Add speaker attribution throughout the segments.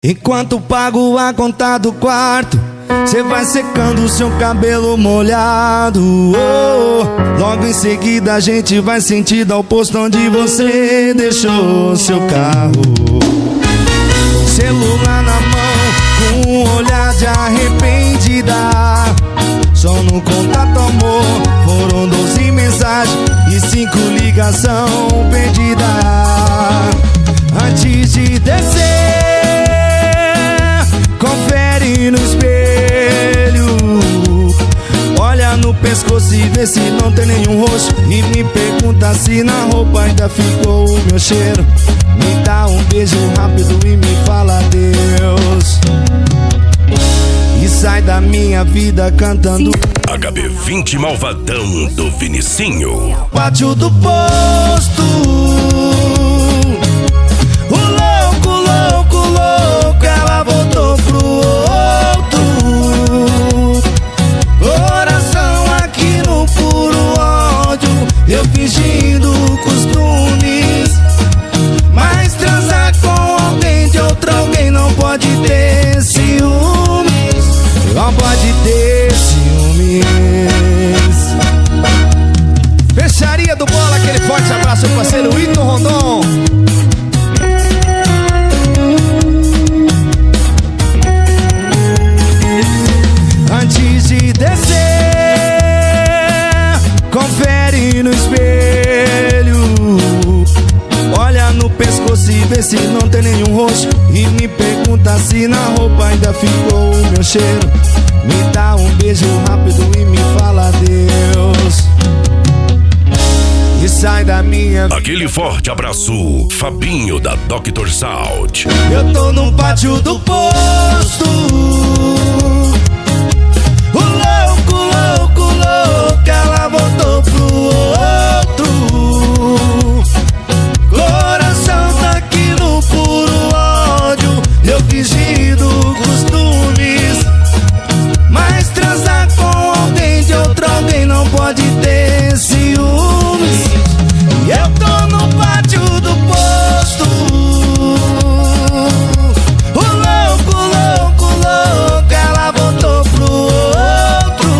Speaker 1: Enquanto pago a conta do quarto, cê vai secando seu cabelo molhado. Logo em seguida a gente vai sentindo ao posto onde você deixou seu carro. Celular na mão, com um olhar de arrependida. Só no contato amor, foram 12 mensagens e 5 ligação perdida. Antes de descer, confere no espelho, olha no pescoço e vê se não tem nenhum roxo. E me pergunta se na roupa ainda ficou o meu cheiro. Me dá um beijo rápido e me fala adeus. E sai da minha vida cantando
Speaker 2: HB20 Malvadão do Vinicinho.
Speaker 1: Pátio do posto, ela voltou pro outro. Coração aqui no puro ódio, eu fingindo costumes. Mas transar com alguém de outro alguém não pode ter ciúmes. Não pode ter ciúmes. Fecharia do Bola, aquele forte abraço pro parceiro Ito Rondon. Antes de descer, confere no espelho, olha no pescoço e vê se não tem nenhum roxo. E me pergunta se na roupa ainda ficou o meu cheiro. Me dá um beijo rápido e me fala adeus. E sai da minha vida.
Speaker 2: Aquele forte abraço, Fabinho da Dr. Salt.
Speaker 1: Eu tô no pátio do posto, ela voltou pro outro. Coração tá aqui no puro ódio, eu fingindo costumes. Mas transar com alguém de outro alguém não pode ter ciúmes. E eu tô no pátio do posto, ela voltou pro outro.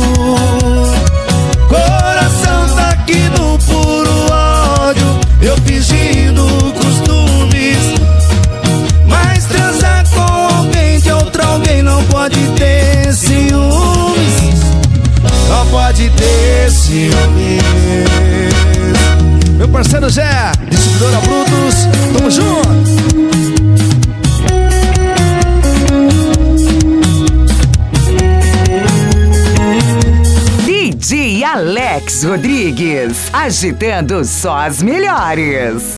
Speaker 1: Coração tá aqui no puro ódio, eu fingindo costumes. Mas transar com alguém de outro alguém não pode ter ciúmes. Não pode ter ciúmes. Meu parceiro Zé, distribuidora Brutus, tamo junto.
Speaker 3: DJ Alex Rodrigues, agitando só as melhores.